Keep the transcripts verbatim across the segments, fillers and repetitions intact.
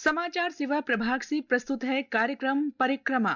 समाचार सेवा प्रभाग से प्रस्तुत है कार्यक्रम परिक्रमा।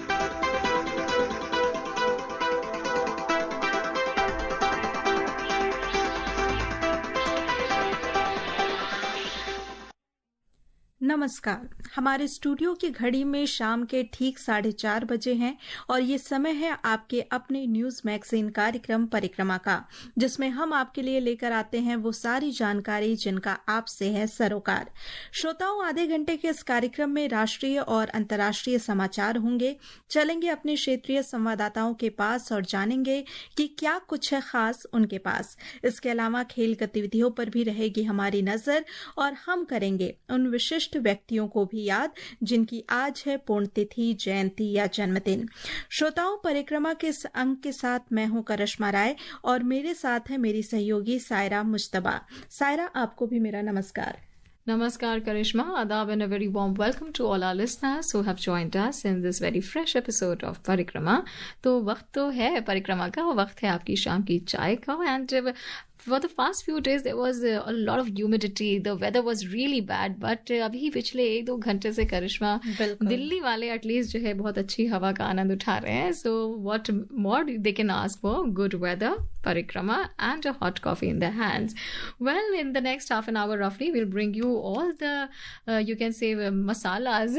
नमस्कार। हमारे स्टूडियो की घड़ी में शाम के ठीक साढ़े चार बजे हैं और ये समय है आपके अपने न्यूज मैगजीन कार्यक्रम परिक्रमा का, जिसमें हम आपके लिए लेकर आते हैं वो सारी जानकारी जिनका आपसे है सरोकार। श्रोताओं, आधे घंटे के इस कार्यक्रम में राष्ट्रीय और अंतर्राष्ट्रीय समाचार होंगे। चलेंगे अपने क्षेत्रीय संवाददाताओं के पास और जानेंगे कि क्या कुछ है खास उनके पास। इसके अलावा खेल गतिविधियों पर भी रहेगी हमारी नजर और हम करेंगे उन विशिष्ट व्यक्तियों को भी याद जिनकी आज है पुण्यतिथि, जयंती या जन्मदिन। श्रोताओं, परिक्रमा के इस अंक के साथ मैं हूं करिश्मा राय और मेरे साथ है मेरी सहयोगी सायरा मुज्तबा। सायरा, आपको भी मेरा नमस्कार। Namaskar Karishma, Adab and a very warm welcome to all our listeners who have joined us in this very fresh episode of Parikrama. तो वक्त तो है परिक्रमा का, वक्त है आपकी शाम की चाय का। And for the past few days there was a lot of humidity, the weather was really bad, but अभी पिछले एक दो घंटे से करिश्मा दिल्ली वाले एटलीस्ट जो है बहुत अच्छी हवा का आनंद उठा रहे हैं। So what more they can ask for? Good weather, parikrama and a hot coffee in their hands. Well, in the next half an hour roughly we'll bring you all the uh, you can say uh, masalas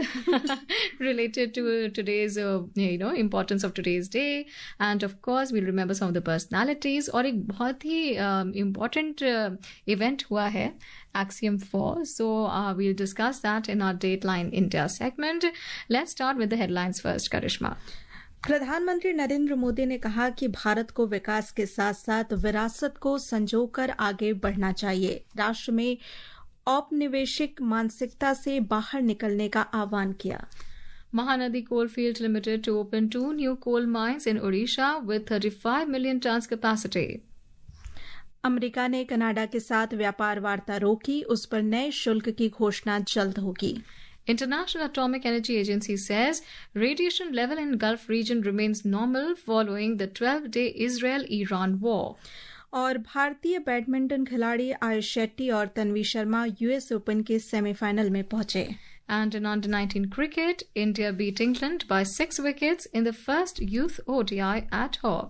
related to today's uh, you know importance of today's day, and of course we'll remember some of the personalities। और एक बहुत ही uh, important uh, event हुआ है Axiom four, so uh, we'll discuss that in our Dateline India segment. Let's start with the headlines first, Karishma. प्रधानमंत्री नरेंद्र मोदी ने कहा कि भारत को विकास के साथ साथ विरासत को संजोकर आगे बढ़ना चाहिए। राष्ट्र में औपनिवेशिक मानसिकता से बाहर निकलने का आह्वान किया। Mahanadi Coalfield Limited to open two new coal mines in Odisha with thirty-five million tons capacity. America ने कनाडा के साथ व्यापार वार्ता रोकी, उस पर नए शुल्क की घोषणा जल्द होगी। International Atomic Energy Agency says radiation level in Gulf region remains normal following the twelve-day Israel-Iran war. और भारतीय बैडमिंटन खिलाड़ी आयुष शेट्टी और तन्वी शर्मा यूएस ओपन के सेमीफाइनल में पहुंचे। And in under nineteen cricket, India beat England by six wickets in the first youth O D I at home.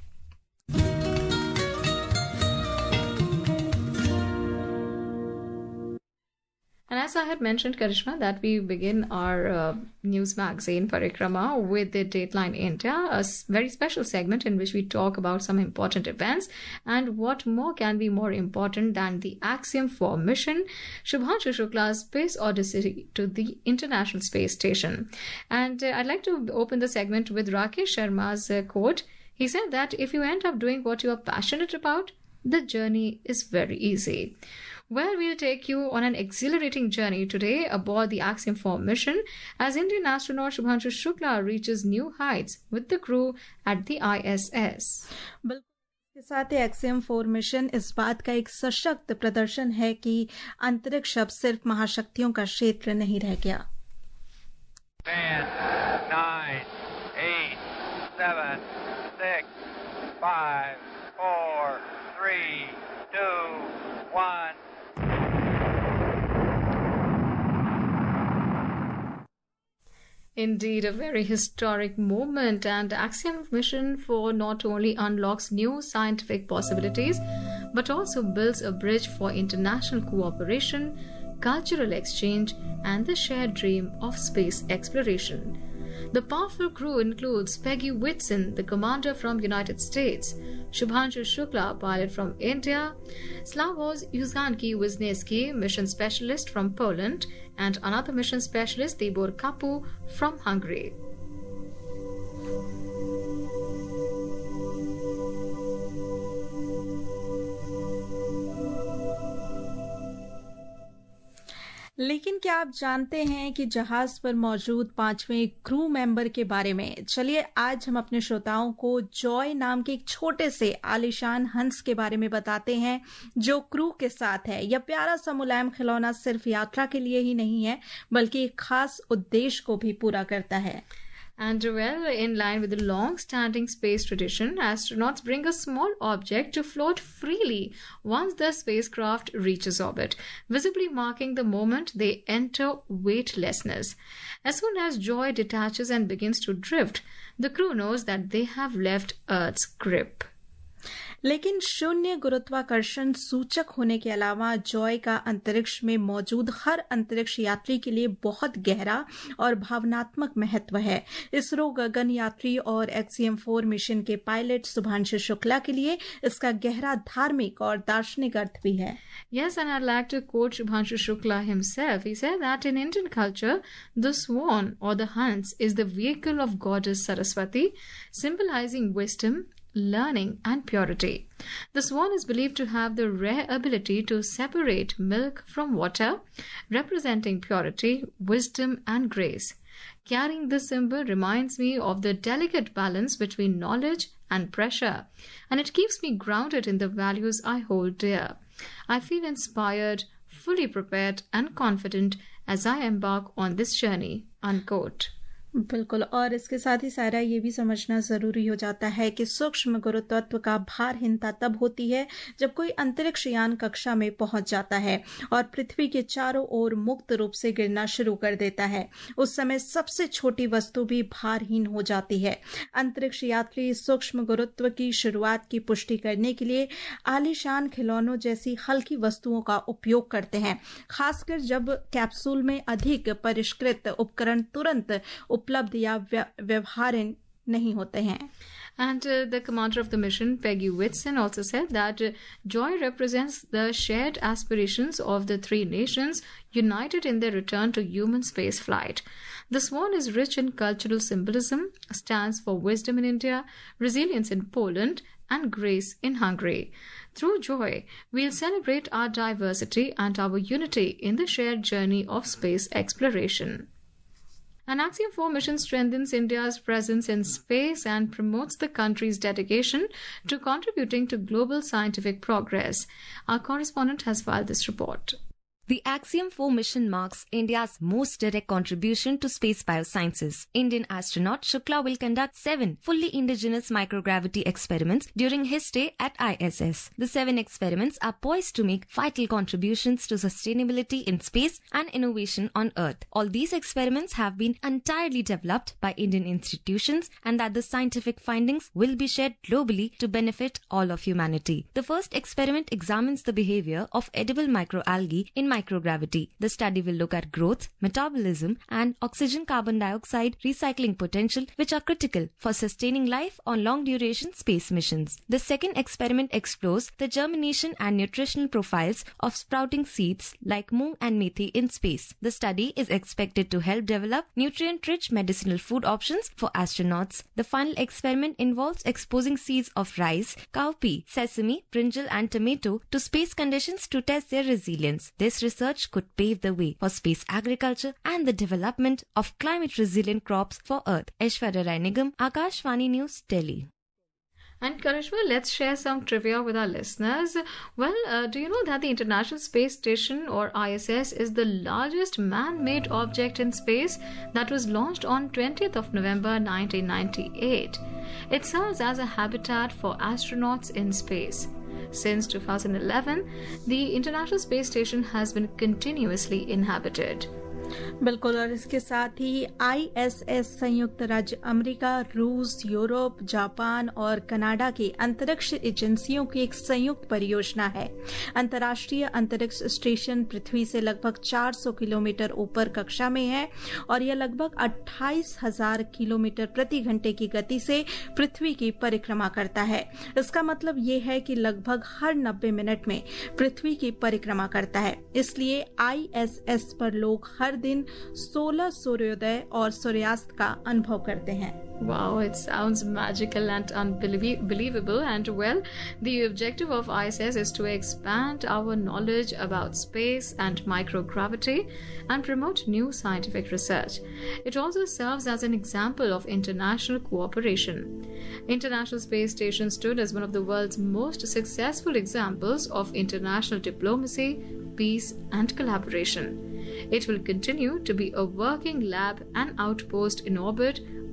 And as I had mentioned, Karishma, that we begin our uh, news magazine Parikrama with the Dateline India, a s- very special segment in which we talk about some important events. And what more can be more important than the Axiom four mission, Shubhanshu Shukla's Space Odyssey to the International Space Station. And uh, I'd like to open the segment with Rakesh Sharma's uh, quote. He said that if you end up doing what you are passionate about, the journey is very easy. Well, we'll take you on an exhilarating journey today aboard the Axiom four mission as Indian astronaut Shubhanshu Shukla reaches new heights with the crew at the I S S. बिल्कुल, इसके साथ ही axiom four mission इस बात का एक सशक्त प्रदर्शन है कि अंतरिक्ष अब सिर्फ महाशक्तियों का क्षेत्र नहीं रह गया। ten, nine, eight, seven, six, five, four, three, two, one. Indeed, a very historic moment, and Axiom mission four not only unlocks new scientific possibilities but also builds a bridge for international cooperation, cultural exchange, and the shared dream of space exploration. The powerful crew includes Peggy Whitson, the commander from United States, Shubhanshu Shukla, pilot from India, Slavoj Yuzanki Wisniewski, mission specialist from Poland, and another mission specialist, Tibor Kapu, from Hungary. लेकिन क्या आप जानते हैं कि जहाज पर मौजूद पांचवें क्रू मेंबर के बारे में? चलिए आज हम अपने श्रोताओं को जॉय नाम के एक छोटे से आलीशान हंस के बारे में बताते हैं जो क्रू के साथ है। यह प्यारा सा मुलायम खिलौना सिर्फ यात्रा के लिए ही नहीं है बल्कि एक खास उद्देश्य को भी पूरा करता है। And well, in line with the long-standing space tradition, astronauts bring a small object to float freely once the spacecraft reaches orbit, visibly marking the moment they enter weightlessness. As soon as Joy detaches and begins to drift, the crew knows that they have left Earth's grip. लेकिन शून्य गुरुत्वाकर्षण सूचक होने के अलावा Joy का अंतरिक्ष में मौजूद हर अंतरिक्ष यात्री के लिए बहुत गहरा और भावनात्मक महत्व है। इसरो गगन यात्री और एक्सियम फोर मिशन के पायलट शुभांशु शुक्ला के लिए इसका गहरा धार्मिक और दार्शनिक अर्थ भी है। Yes, and I'd like to quote Shubhanshu Shukla himself. He said that in Indian culture, the swan or the Hans is the vehicle of goddess Saraswati, symbolizing wisdom, learning and purity. The swan is believed to have the rare ability to separate milk from water, representing purity, wisdom and grace. Carrying this symbol reminds me of the delicate balance between knowledge and pressure, and it keeps me grounded in the values I hold dear. I feel inspired, fully prepared and confident as I embark on this journey. Unquote. बिल्कुल, और इसके साथ ही सारा ये भी समझना जरूरी हो जाता है कि सूक्ष्म गुरुत्व का भारहीनता तब होती है जब कोई अंतरिक्ष यान कक्षा में पहुंच जाता है और पृथ्वी के चारों ओर मुक्त रूप से गिरना शुरू कर देता है। उस समय सबसे छोटी वस्तु भी भारहीन हो जाती है। अंतरिक्ष यात्री सूक्ष्म गुरुत्व की शुरुआत की पुष्टि करने के लिए आलीशान खिलौनों जैसी हल्की वस्तुओं का उपयोग करते हैं, खासकर जब कैप्सूल में अधिक परिष्कृत उपकरण तुरंत उपलब्ध या व्यवहार्य नहीं होते हैं। And uh, the commander of the mission, Peggy Whitson, also said that uh, Joy represents the shared aspirations of the three nations united in their return to human space flight. The swan is rich in cultural symbolism, stands for wisdom in India, resilience in Poland, and grace in Hungary. Through Joy, we'll celebrate our diversity and our unity in the shared journey of space exploration. An Axiom four mission strengthens India's presence in space and promotes the country's dedication to contributing to global scientific progress. Our correspondent has filed this report. The Axiom four mission marks India's most direct contribution to space biosciences. Indian astronaut Shukla will conduct seven fully indigenous microgravity experiments during his stay at I S S. The seven experiments are poised to make vital contributions to sustainability in space and innovation on Earth. All these experiments have been entirely developed by Indian institutions, and that the scientific findings will be shared globally to benefit all of humanity. The first experiment examines the behavior of edible microalgae in microgravity. The study will look at growth, metabolism, and oxygen carbon dioxide recycling potential, which are critical for sustaining life on long-duration space missions. The second experiment explores the germination and nutritional profiles of sprouting seeds like moong and methi in space. The study is expected to help develop nutrient-rich medicinal food options for astronauts. The final experiment involves exposing seeds of rice, cowpea, sesame, brinjal, and tomato to space conditions to test their resilience. This research could pave the way for space agriculture and the development of climate-resilient crops for Earth. Aishwarya Rai Nigam, Akashvani News, Delhi. And Karishma, let's share some trivia with our listeners. Well, uh, do you know that the International Space Station, or I S S, is the largest man-made object in space that was launched on twentieth of November nineteen ninety-eight? It serves as a habitat for astronauts in space. Since two thousand eleven, the International Space Station has been continuously inhabited. बिल्कुल, और इसके साथ ही I S S संयुक्त राज्य America, रूस, Europe, Japan और Canada की अंतरिक्ष एजेंसियों की एक संयुक्त परियोजना है। अंतर्राष्ट्रीय अंतरिक्ष स्टेशन पृथ्वी से लगभग चार सौ किलोमीटर ऊपर कक्षा में है और यह लगभग अट्ठाईस हजार किलोमीटर प्रति घंटे की गति से पृथ्वी की परिक्रमा करता है। इसका मतलब ये है कि लगभग हर नब्बे मिनट में पृथ्वी की परिक्रमा करता है। इसलिए आई एस एस पर लोग हर दिन सोलह सूर्योदय और सूर्यास्त का अनुभव करते हैं। Wow, it sounds magical and unbelievable. And well, the objective of I S S is to expand our knowledge about space and microgravity and promote new scientific research. It also serves as an example of international cooperation. International Space Station stood as one of the world's most successful examples of international diplomacy, peace, and collaboration. It will continue to be a working lab and outpost in orbit,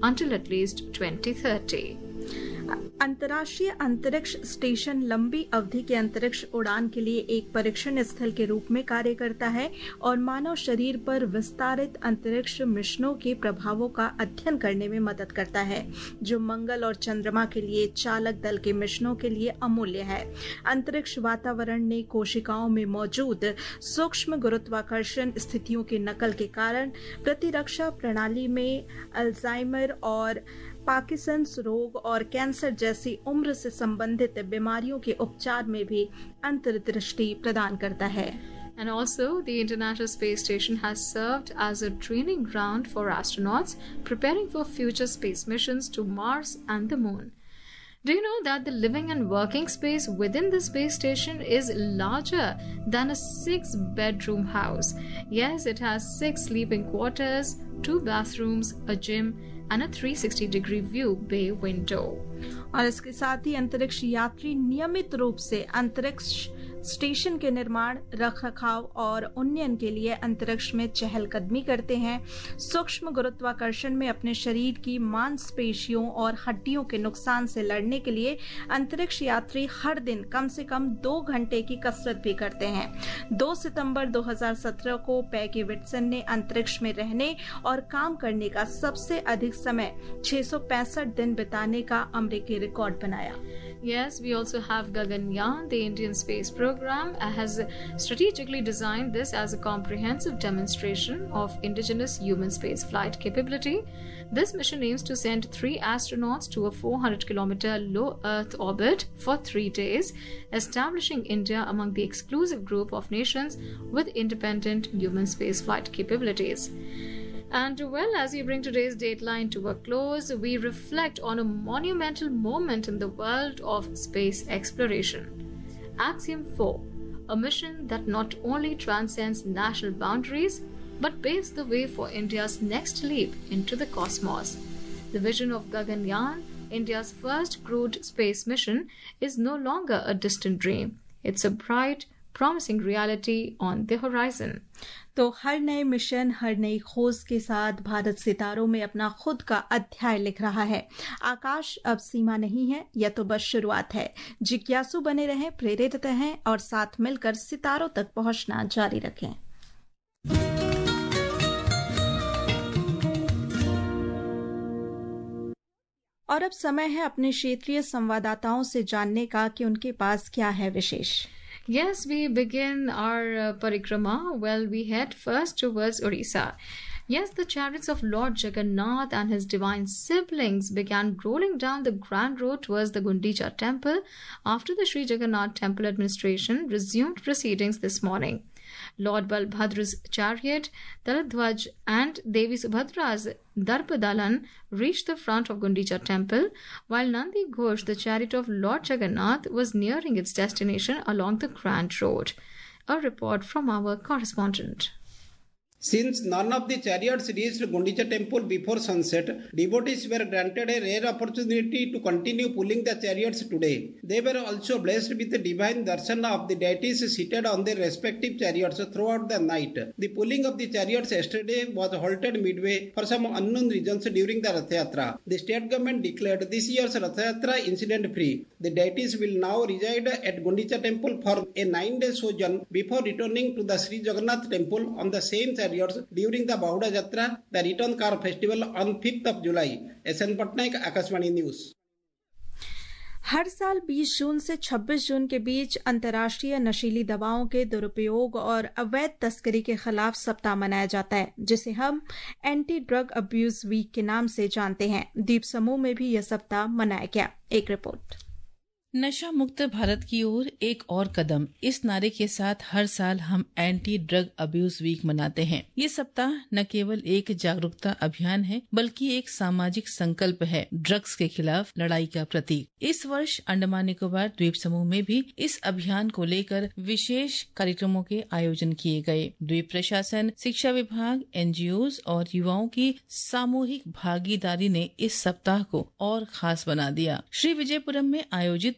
until at least twenty thirty. अंतर्राष्ट्रीय अंतरिक्ष station लंबी अवधि के अंतरिक्ष उड़ान के लिए एक परीक्षण स्थल के रूप में कार्य करता है और मानव शरीर पर विस्तारित अंतरिक्ष मिशनों के प्रभावों का अध्ययन करने में मदद करता है, जो मंगल और चंद्रमा के लिए चालक दल के मिशनों के लिए अमूल्य है। अंतरिक्ष वातावरण ने कोशिकाओं में मौजूद सूक्ष्म गुरुत्वाकर्षण स्थितियों की नकल के कारण प्रतिरक्षा प्रणाली में अल्जाइमर और पार्किंसंस रोग और कैंसर जैसी उम्र से संबंधित बीमारियों के उपचार में भी अंतर्दृष्टि प्रदान करता है। And also, the International Space Station has served as a training ground for astronauts preparing for future space missions to Mars and the Moon. Do you know that the living and working space within the space station is larger than a six-bedroom house? Yes, it has six sleeping quarters, two bathrooms, a gym, and a three sixty degree view bay window. और इसके साथ ही अंतरिक्ष यात्री नियमित रूप से अंतरिक्ष station के निर्माण, रखरखाव और उन्नयन के लिए अंतरिक्ष में चहलकदमी करते हैं। सूक्ष्म गुरुत्वाकर्षण में अपने शरीर की मांसपेशियों और हड्डियों के नुकसान से लड़ने के लिए अंतरिक्ष यात्री हर दिन कम से कम दो घंटे की कसरत भी करते हैं। दो सितंबर दो हज़ार सत्रह को पैगी विट्सन ने अंतरिक्ष में रहने और काम करने का सबसे अधिक समय छह सौ पैंसठ दिन बिताने का अमेरिकी रिकॉर्ड बनाया। Yes, we also have Gaganyaan. The Indian space program has strategically designed this as a comprehensive demonstration of indigenous human space flight capability. This mission aims to send three astronauts to a four hundred kilometer low Earth orbit for three days, establishing India among the exclusive group of nations with independent human space flight capabilities. And well, as we bring today's Dateline to a close, we reflect on a monumental moment in the world of space exploration. Axiom four, a mission that not only transcends national boundaries, but paves the way for India's next leap into the cosmos. The vision of Gaganyaan, India's first crewed space mission, is no longer a distant dream. It's a bright, promising reality on the horizon. तो हर नए mission, हर नई खोज के साथ भारत सितारों में अपना खुद का अध्याय लिख रहा है। आकाश अब सीमा नहीं है, यह तो बस शुरुआत है। जिज्ञासु बने रहें, प्रेरित रहें और साथ मिलकर सितारों तक पहुंचना जारी रखें। और अब समय है अपने क्षेत्रीय संवाददाताओं से जानने का कि उनके पास क्या है विशेष। Yes, we begin our uh, parikrama. Well, we head first towards Orissa. Yes, the chariots of Lord Jagannath and his divine siblings began rolling down the grand road towards the Gundicha temple after the Sri Jagannath Temple administration resumed proceedings this morning. Lord Balbhadra's chariot, Taladhwaj, and Devi Subhadra's Darpadalan reached the front of Gundicha temple, while Nandi Ghosh, the chariot of Lord Jagannath, was nearing its destination along the Grand Road. A report from our correspondent. Since none of the chariots reached Gundicha temple before sunset, devotees were granted a rare opportunity to continue pulling the chariots today. They were also blessed with the divine darshan of the deities seated on their respective chariots throughout the night. The pulling of the chariots yesterday was halted midway for some unknown reasons during the Rath Yatra. The state government declared this year's Rath Yatra incident free. The deities will now reside at Gundicha temple for a nine-day sojourn before returning to the Sri Jagannath temple on the same chariot during the Bahuda Jatra, the Return Car Festival on fifth of July. S N Patnaik, Akashvani News. हर साल बीस जून से छब्बीस जून के बीच अंतर्राष्ट्रीय नशीली दवाओं के दुरुपयोग और अवैध तस्करी के खिलाफ सप्ताह मनाया जाता है, जिसे हम एंटी ड्रग अब्यूज वीक के नाम से जानते हैं। द्वीप समूह में भी यह सप्ताह मनाया गया। एक रिपोर्ट। नशा मुक्त भारत की ओर एक और कदम, इस नारे के साथ हर साल हम एंटी ड्रग अब्यूज वीक मनाते हैं। ये सप्ताह न केवल एक जागरूकता अभियान है, बल्कि एक सामाजिक संकल्प है, ड्रग्स के खिलाफ लड़ाई का प्रतीक। इस वर्ष अंडमान निकोबार द्वीप समूह में भी इस अभियान को लेकर विशेष कार्यक्रमों के आयोजन किए गए। द्वीप प्रशासन, शिक्षा विभाग, एनजीओज और युवाओं की सामूहिक भागीदारी ने इस सप्ताह को और खास बना दिया। श्री विजयपुरम में आयोजित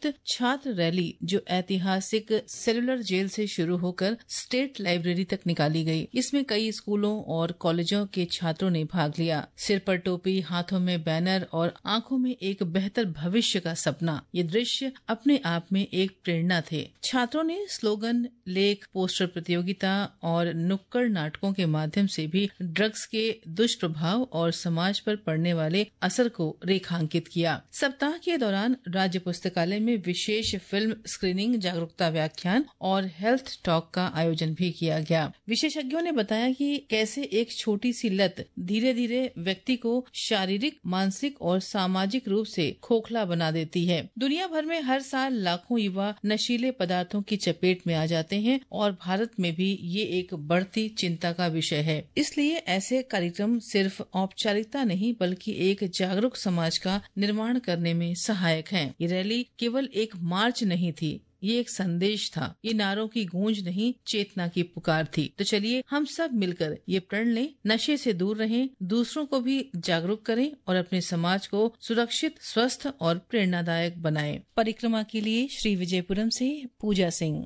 आयोजित छात्र रैली जो ऐतिहासिक सेलुलर जेल से शुरू होकर स्टेट लाइब्रेरी तक निकाली गई। इसमें कई स्कूलों और कॉलेजों के छात्रों ने भाग लिया। सिर पर टोपी, हाथों में बैनर और आंखों में एक बेहतर भविष्य का सपना, ये दृश्य अपने आप में एक प्रेरणा थे। छात्रों ने स्लोगन, लेख, पोस्टर प्रतियोगिता और नुक्कड़ नाटकों के माध्यम से भी ड्रग्स के दुष्प्रभाव और समाज पर पड़ने वाले असर को रेखांकित किया। सप्ताह के दौरान राज्य पुस्तकालय में विशेष फिल्म स्क्रीनिंग, जागरूकता व्याख्यान और हेल्थ टॉक का आयोजन भी किया गया। विशेषज्ञों ने बताया कि कैसे एक छोटी सी लत धीरे धीरे व्यक्ति को शारीरिक, मानसिक और सामाजिक रूप से खोखला बना देती है। दुनिया भर में हर साल लाखों युवा नशीले पदार्थों की चपेट में आ जाते हैं और भारत में भी ये एक बढ़ती चिंता का विषय है। इसलिए ऐसे कार्यक्रम सिर्फ औपचारिकता नहीं बल्कि एक जागरूक समाज का निर्माण करने में सहायक हैं। ये रैली केवल एक मार्च नहीं थी, ये एक संदेश था। ये नारों की गूंज नहीं, चेतना की पुकार थी। तो चलिए हम सब मिलकर ये प्रण लें, नशे से दूर रहें, दूसरों को भी जागरूक करें और अपने समाज को सुरक्षित, स्वस्थ और प्रेरणादायक बनाएं। परिक्रमा के लिए श्री विजयपुरम से पूजा Singh.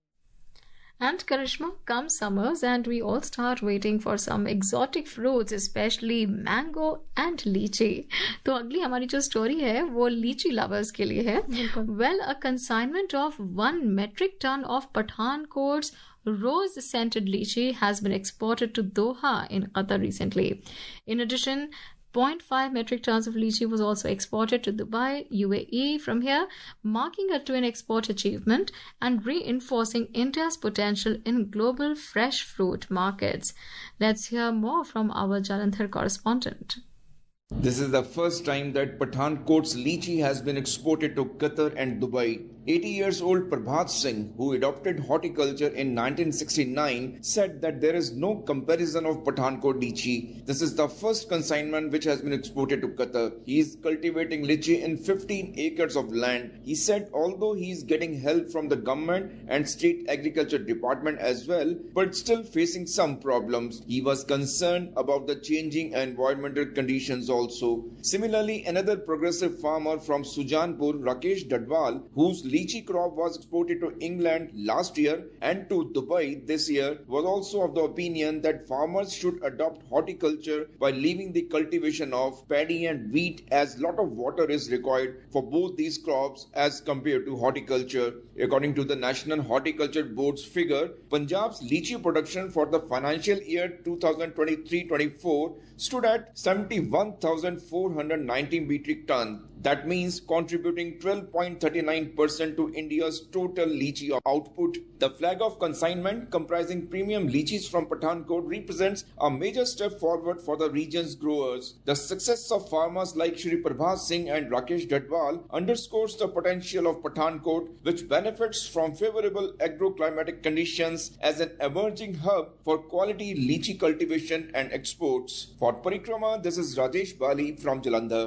And Karishma, come summers and we all start waiting for some exotic fruits, especially mango and lychee. तो अगली हमारी जो स्टोरी है वो लीची लवर्स के लिए है। Well, a consignment of one metric ton of Pathankot's rose scented lychee has been exported to Doha in Qatar recently. In addition, zero point five metric tons of lychee was also exported to Dubai, U A E from here, marking a twin export achievement and reinforcing India's potential in global fresh fruit markets. Let's hear more from our Jalandhar correspondent. This is the first time that Pathankot's lychee has been exported to Qatar and Dubai. eighty years old Prabhat Singh, who adopted horticulture in nineteen sixty-nine, said that there is no comparison of Pathankot lychee. This is the first consignment which has been exported to Qatar. He is cultivating lychee in fifteen acres of land. He said although he is getting help from the government and state agriculture department as well, but still facing some problems. He was concerned about the changing environmental conditions also. Similarly, another progressive farmer from Sujanpur, Rakesh Dadwal, whose lychee crop was exported to England last year and to Dubai this year, was also of the opinion that farmers should adopt horticulture by leaving the cultivation of paddy and wheat, as lot of water is required for both these crops as compared to horticulture. According to the National Horticulture Board's figure, Punjab's lychee production for the financial year twenty twenty-three twenty-four stood at seventy-one thousand four hundred nineteen metric tons. That means contributing twelve point three nine percent to India's total lychee output. The flag of consignment, comprising premium lychees from Pathankot, represents a major step forward for the region's growers. The success of farmers like Shri Prabhat Singh and Rakesh Dadwal underscores the potential of Pathankot, which benefits from favorable agroclimatic conditions as an emerging hub for quality lychee cultivation and exports. For Parikrama, this is Rajesh Bali from Jalandhar.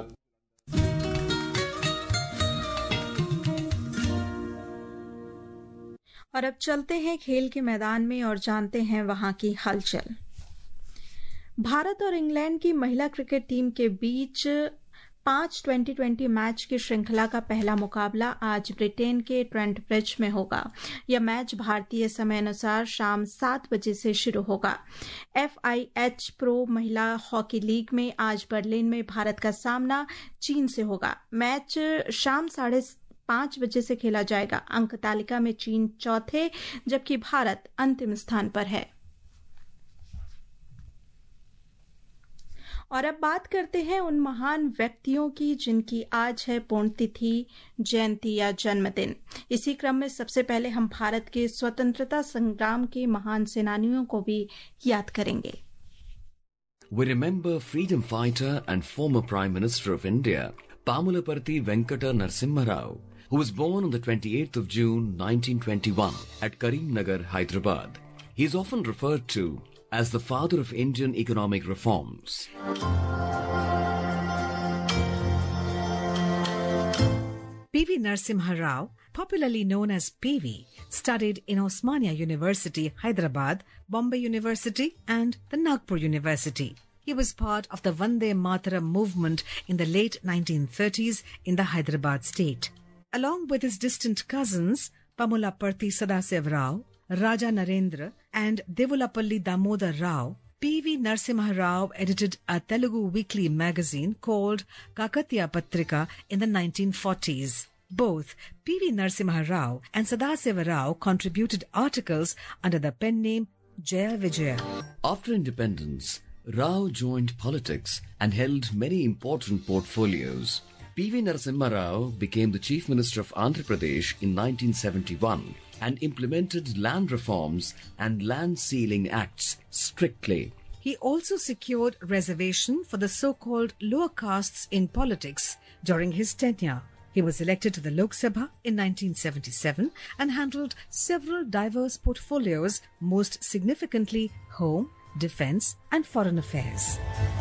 और अब चलते हैं खेल के मैदान में और जानते हैं वहां की हलचल। भारत और इंग्लैंड की महिला क्रिकेट टीम के बीच पांच ट्वेंटी ट्वेंटी मैच की श्रृंखला का पहला मुकाबला आज ब्रिटेन के ट्रेंट ब्रिज में होगा। यह मैच भारतीय समय अनुसार शाम सात बजे से शुरू होगा। एफ आई एच प्रो महिला हॉकी लीग में आज बर्लिन में भारत का सामना चीन से होगा। मैच शाम साढ़े पांच बजे से खेला जाएगा। अंक तालिका में चीन चौथे जबकि भारत अंतिम स्थान पर है। और अब बात करते हैं उन महान व्यक्तियों की जिनकी आज है पुण्यतिथि, जयंती या जन्मदिन। इसी क्रम में सबसे पहले हम भारत के स्वतंत्रता संग्राम के महान सेनानियों को भी याद करेंगे। We remember freedom fighter and former Prime Minister of India, Pamulaparthi Venkata Narasimha Rao, who was born on the twenty-eighth of June nineteen twenty-one at Karimnagar, Hyderabad. He is often referred to as the father of Indian economic reforms. P V Narasimha Rao, popularly known as P V, studied in Osmania University, Hyderabad, Bombay University and the Nagpur University. He was part of the Vande Mataram movement in the late nineteen thirties in the Hyderabad state. Along with his distant cousins, Pamulaparthi Sadasiva Rao, Raja Narendra and Devulapalli Damodar Rao, P V Narasimha Rao edited a Telugu weekly magazine called Kakatiya Patrika in the nineteen forties. Both P V Narasimha Rao and Sadasiva Rao contributed articles under the pen name Jaya Vijaya. After independence, Rao joined politics and held many important portfolios. P V Narasimha Rao became the Chief Minister of Andhra Pradesh in nineteen seventy-one and implemented land reforms and land sealing acts strictly. He also secured reservation for the so-called lower castes in politics during his tenure. He was elected to the Lok Sabha in nineteen seventy-seven and handled several diverse portfolios, most significantly home, defence and foreign affairs.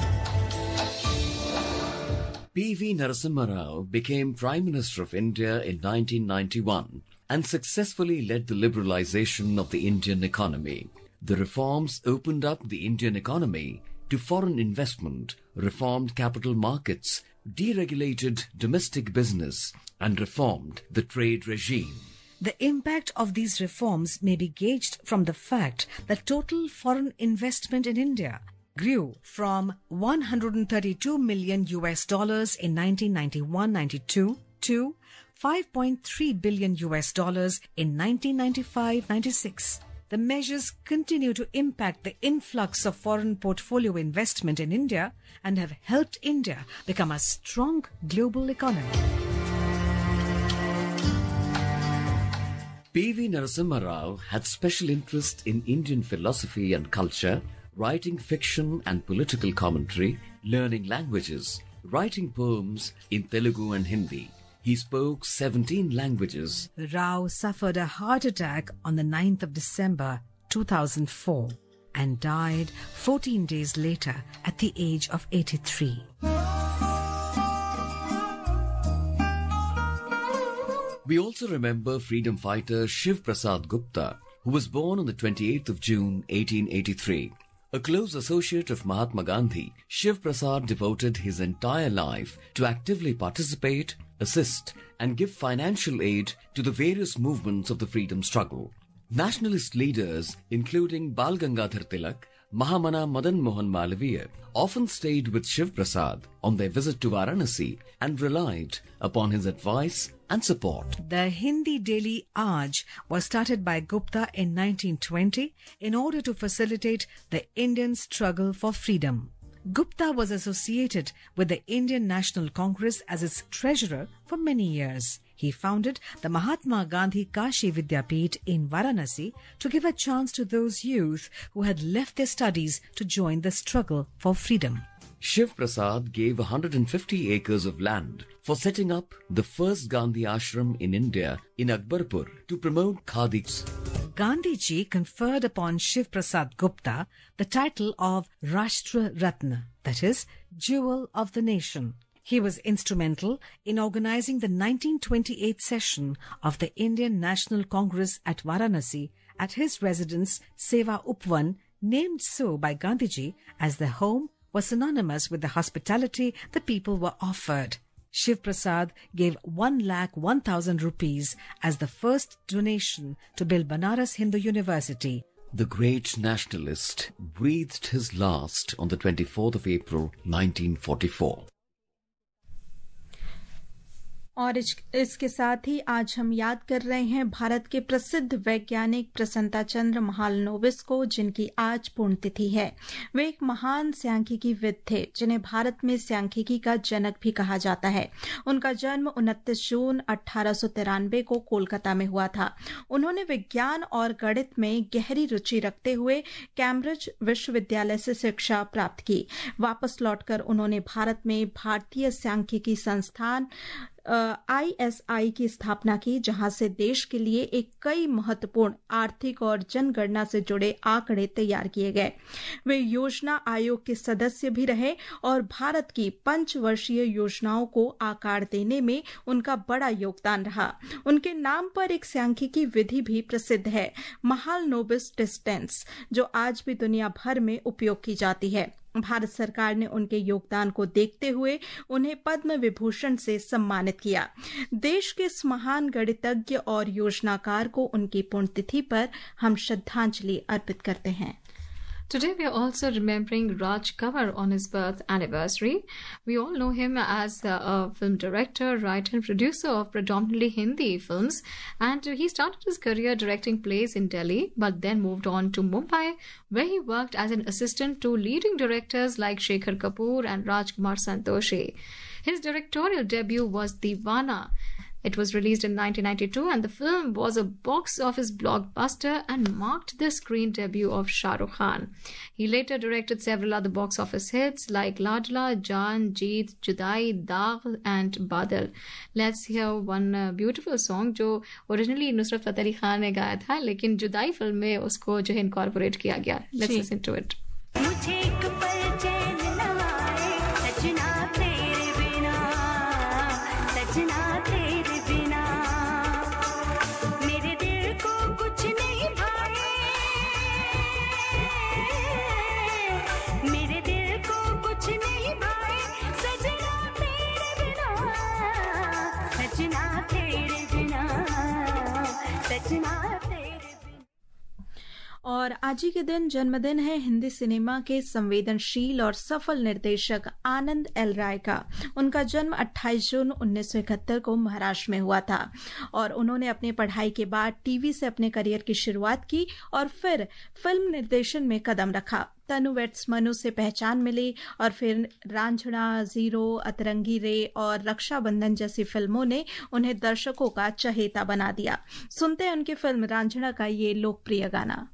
P V Narasimha Rao became Prime Minister of India in nineteen ninety-one and successfully led the liberalization of the Indian economy. The reforms opened up the Indian economy to foreign investment, reformed capital markets, deregulated domestic business, and reformed the trade regime. The impact of these reforms may be gauged from the fact that total foreign investment in India grew from one hundred thirty-two million U S dollars in nineteen ninety-one ninety-two to five point three billion U S dollars in nineteen ninety-five ninety-six. The measures continue to impact the influx of foreign portfolio investment in India and have helped India become a strong global economy. P V Narasimha Rao had special interest in Indian philosophy and culture, writing fiction and political commentary, learning languages, writing poems in Telugu and Hindi. He spoke seventeen languages. Rao suffered a heart attack on the ninth of December two thousand four and died fourteen days later at the age of eighty-three. We also remember freedom fighter Shiv Prasad Gupta, who was born on the twenty-eighth of June eighteen eighty-three. A close associate of Mahatma Gandhi, Shiv Prasad devoted his entire life to actively participate, assist and give financial aid to the various movements of the freedom struggle. Nationalist leaders including Bal Gangadhar Tilak, Mahamana Madan Mohan Malviya often stayed with Shiv Prasad on their visit to Varanasi and relied upon his advice and support. The Hindi daily Aaj was started by Gupta in nineteen twenty in order to facilitate the Indian struggle for freedom. Gupta was associated with the Indian National Congress as its treasurer for many years. He founded the Mahatma Gandhi Kashi Vidyapeeth in Varanasi to give a chance to those youth who had left their studies to join the struggle for freedom. Shiv Prasad gave one hundred fifty acres of land for setting up the first Gandhi ashram in India in Akbarpur to promote Khadi. Gandhiji conferred upon Shiv Prasad Gupta the title of Rashtra Ratna, that is, Jewel of the Nation. He was instrumental in organizing the nineteen twenty-eight session of the Indian National Congress at Varanasi at his residence Seva Upvan, named so by Gandhiji as the home was synonymous with the hospitality the people were offered. Shiv Prasad gave one lakh one thousand rupees as the first donation to build Banaras Hindu University. The great nationalist breathed his last on the twenty-fourth of April nineteen forty-four. और इसके साथ ही आज हम याद कर रहे हैं भारत के प्रसिद्ध वैज्ञानिक प्रसन्नता चंद्र महालनोबिस को, जिनकी आज पुण्यतिथि है। वे एक महान सांख्यिकीविद थे जिन्हें भारत में सांख्यिकी का जनक भी कहा जाता है। उनका जन्म उनतीस जून अठारह सौ तिरानवे को कोलकाता में हुआ था। उन्होंने विज्ञान और गणित में गहरी रुचि रखते हुए कैम्ब्रिज विश्वविद्यालय से शिक्षा प्राप्त की। वापस लौटकर उन्होंने भारत में भारतीय सांख्यिकी संस्थान आई एस आई की स्थापना की, जहां से देश के लिए एक कई महत्वपूर्ण आर्थिक और जनगणना से जुड़े आंकड़े तैयार किए गए। वे योजना आयोग के सदस्य भी रहे और भारत की पंचवर्षीय योजनाओं को आकार देने में उनका बड़ा योगदान रहा। उनके नाम पर एक सांख्यिकी विधि भी प्रसिद्ध है, महालनोबिस डिस्टेंस, जो आज भी दुनिया भर में उपयोग की जाती है। भारत सरकार ने उनके योगदान को देखते हुए उन्हें पद्म विभूषण से सम्मानित किया। देश के इस महान गणितज्ञ और योजनाकार को उनकी पुण्यतिथि पर हम श्रद्धांजलि अर्पित करते हैं। Today we are also remembering Raj Kanwar on his birth anniversary. We all know him as a, a film director, writer and producer of predominantly Hindi films, and he started his career directing plays in Delhi but then moved on to Mumbai where he worked as an assistant to leading directors like Shekhar Kapoor and Rajkumar Santoshi. His directorial debut was Deewana. It was released in nineteen ninety-two and the film was a box office blockbuster and marked the screen debut of Shah Rukh Khan. He later directed several other box office hits like Ladla, Jaan, Jeet, Judai, Daag and Badal. Let's hear one uh, beautiful song जो originally Nusrat Fateh Ali Khan ने गाया था लेकिन जुदाई film में उसको जो है incorporate किया गया. Let's listen to it. मुझे एक पल चैन न आए सजना तेरे बिना सजना तेरे बिना मेरे दिल को कुछ नहीं भाए मेरे दिल को कुछ नहीं भाए सजना तेरे बिना सजना तेरे बिना सजना और आज ही के दिन जन्मदिन है हिंदी सिनेमा के संवेदनशील और सफल निर्देशक आनंद एल राय का। उनका जन्म अट्ठाईस जून उन्नीस सौ इकहत्तर को महाराष्ट्र में हुआ था और उन्होंने अपनी पढ़ाई के बाद टीवी से अपने करियर की शुरुआत की और फिर फिल्म निर्देशन में कदम रखा। तनु वेट्स मनु से पहचान मिली और फिर रांझणा, जीरो, अतरंगी रे और रक्षाबंधन जैसी फिल्मों ने उन्हें दर्शकों का चहेता बना दिया। सुनते हैं उनकी फिल्म रांझणा का ये लोकप्रिय गाना।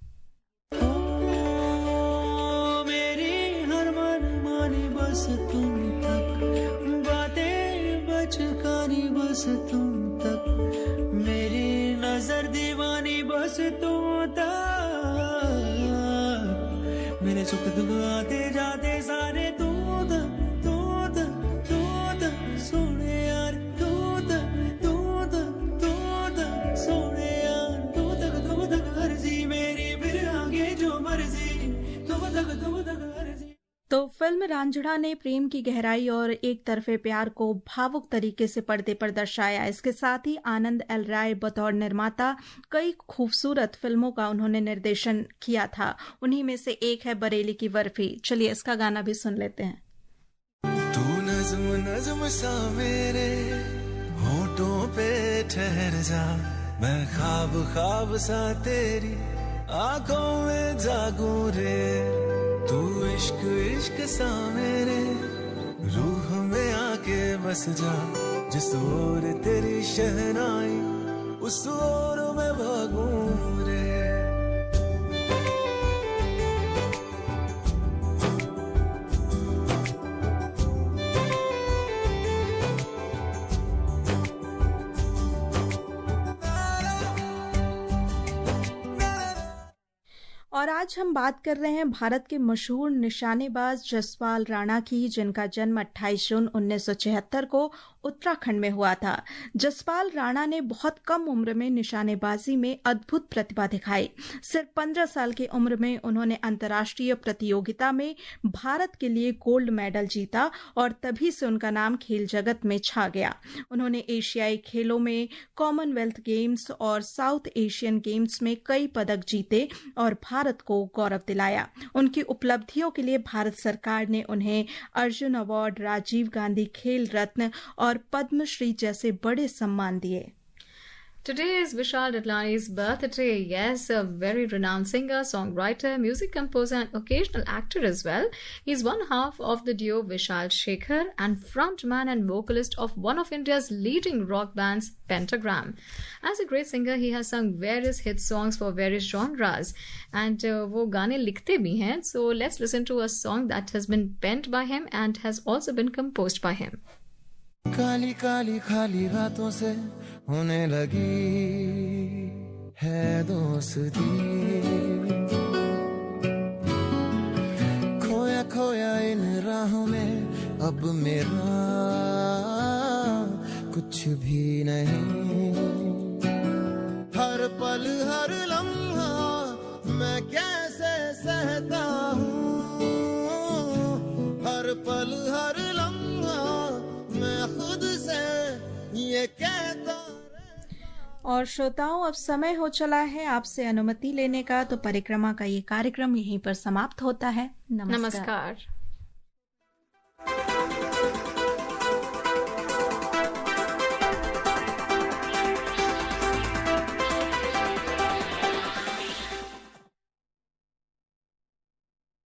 बस तुम तक बातें बचकानी बस तुम तक मेरी नजर दीवानी बस तुम तक मेरे सुख दुख आते जाते सारे तू तक तू तक तू तक सोने यार तू तक तू तक तू तक सोने यार तू तक तुम तक अर्जी मेरी फिर आगे जो मर्जी तुम तक तुम तक अर्जी। तो फिल्म रांझणा ने प्रेम की गहराई और एक तरफे प्यार को भावुक तरीके से पर्दे पर दर्शाया। इसके साथ ही आनंद एल राय बतौर निर्माता कई खूबसूरत फिल्मों का उन्होंने निर्देशन किया था। उन्हीं में से एक है बरेली की बर्फी। चलिए इसका गाना भी सुन लेते हैं। तू नज़्म नज़्म सा मेरे होठों पे ठहर जा मैं ख्वाब ख्वाब सा तेरी आंखों में जागूं रे तू इश्क इश्क सा मेरे रूह में आके बस जा जिस ओर तेरी शहनाई उस ओर मैं भागूं रे। और आज हम बात कर रहे हैं भारत के मशहूर निशानेबाज जसपाल राणा की, जिनका जन्म अट्ठाईस जून उन्नीस सौ छिहत्तर को उत्तराखंड में हुआ था। जसपाल राणा ने बहुत कम उम्र में निशानेबाजी में अद्भुत प्रतिभा दिखाई। सिर्फ पंद्रह साल की उम्र में उन्होंने अंतर्राष्ट्रीय प्रतियोगिता में भारत के लिए गोल्ड मेडल जीता और तभी से उनका नाम खेल जगत में छा गया। उन्होंने एशियाई खेलों में, कॉमनवेल्थ गेम्स और साउथ एशियन गेम्स में कई पदक जीते और भारत को गौरव दिलाया। उनकी उपलब्धियों के लिए भारत सरकार ने उन्हें अर्जुन अवार्ड, राजीव गांधी खेल रत्न और पद्मश्री जैसे बड़े सम्मान दिए। Today is Vishal Dadlani's birthday. Yes, a very renowned singer, songwriter, music composer and occasional actor as well. He's one half of the duo Vishal Shekhar and frontman and vocalist of one of India's leading rock bands, Pentagram. As a great singer, he has sung various hit songs for various genres and uh, वो गाने लिखते भी हैं. So let's listen to a song that has been penned by him and has also been composed by him. Kali Kali खाली रातों से होने लगी है दोस्ती खोया खोया इन राहों में अब मेरा कुछ भी नहीं हर पल हर लम्हा मैं कैसे सहता हूँ और श्रोताओं, अब समय हो चला है आपसे अनुमति लेने का, तो परिक्रमा का ये कार्यक्रम यहीं पर समाप्त होता है। नमस्कार, नमस्कार।